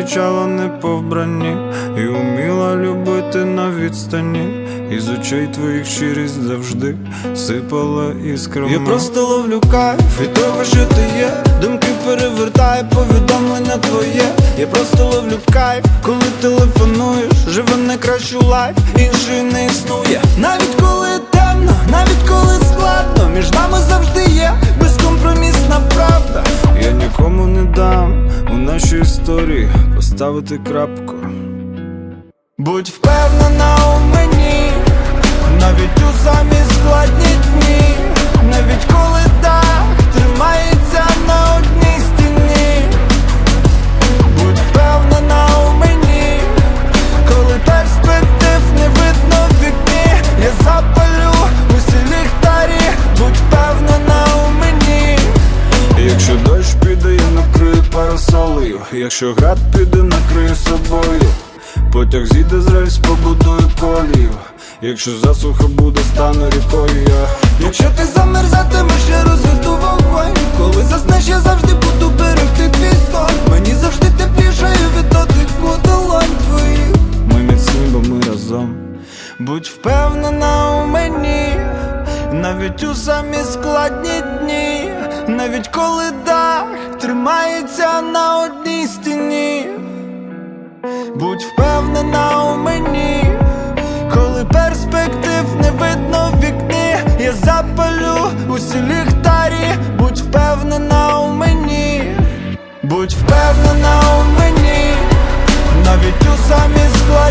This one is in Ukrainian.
зустрічала не по вбранні, і уміла любити на відстані. Із очей твоїх щирість завжди сипала іскрами. Я просто ловлю кайф від того, що ти є. Думки перевертає повідомлення твоє. Я просто ловлю кайф, коли телефонуєш. Живе найкращу лайф, іншої не існує. Навіть коли темно, навіть коли складно, між нами завжди є безкомпромісна правда. Я нікому не дам у нашій історії поставити крапку. Будь впевнена у мені, навіть у самі складні дні, навіть коли дах тримається на одній стіні. Будь впевнена у мені, коли перспектив не видно в вікні. Я запалю усі ліхтарі, будь впевнена у мені. Якщо дощ піде, я накрию парасолею. Якщо град піде, накрию собою. Потяг зійде з рельс, побудую колію. Якщо засуха буде, стану рікою я. Якщо ти замерзатимеш, я розведу вогонь. Коли заснеш, я завжди буду берегти твій сон. Мені завжди тепліше від дотику долонь твоїх. Ми міцні, бо ми разом. Будь впевнена у мені, навіть у самі складні дні, навіть коли дах тримається на одній стіні. Будь впевнена у мені, коли перспектив не видно в вікні. Я запалю усі ліхтарі, будь впевнена у мені. Будь впевнена у мені, навіть у самі складні